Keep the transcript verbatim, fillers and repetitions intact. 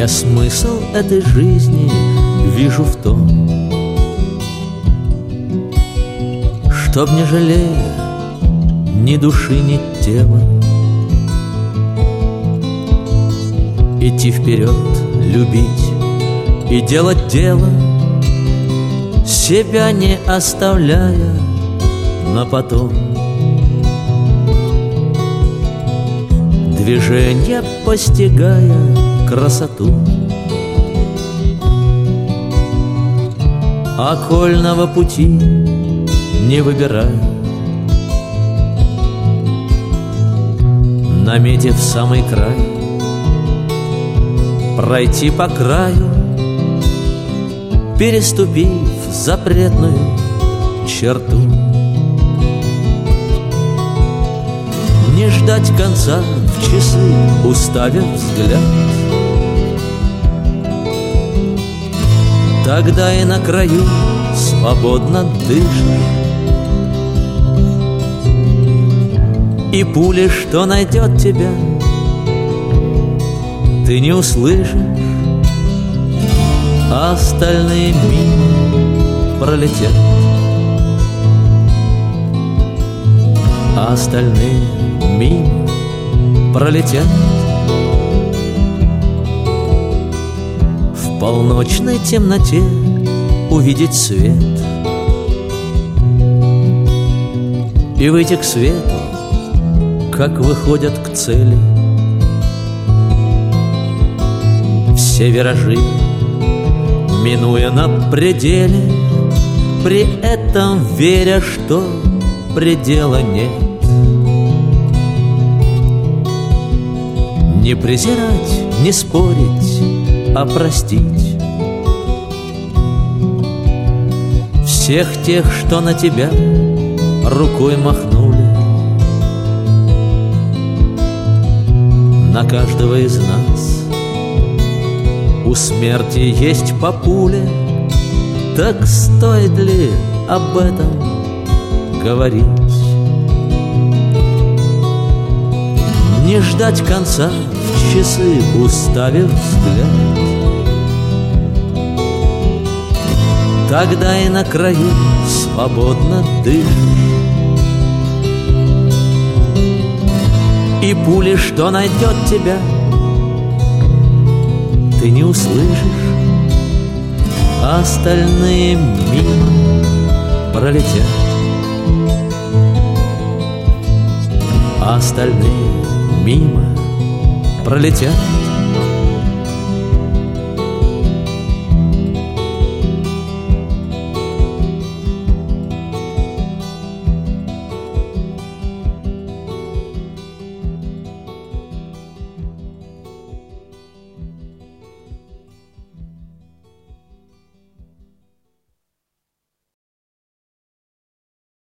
Я смысл этой жизни вижу в том, чтоб не жалея ни души, ни тела, идти вперед, любить и делать дело, себя не оставляя на потом. Движения постигая красоту, окольного пути не выбирая, наметив самый край, пройти по краю, переступив запретную черту. Не ждать конца в часы, уставив взгляд, тогда и на краю свободно дышишь. И пули, что найдет тебя, ты не услышишь, а остальные мимо пролетят, а остальные мимо пролетят. В полночной темноте увидеть свет и выйти к свету, как выходят к цели. Все виражи минуя на пределе, при этом веря, что предела нет. Не презирать, не спорить, а простить всех тех, что на тебя рукой махнули. На каждого из нас у смерти есть по пуле, так стоит ли об этом говорить? Не ждать конца в часы, уставив взгляд, тогда и на краю свободно дышишь. И пули, что найдет тебя, ты не услышишь, а остальные мимо пролетят, а остальные мимо пролетят.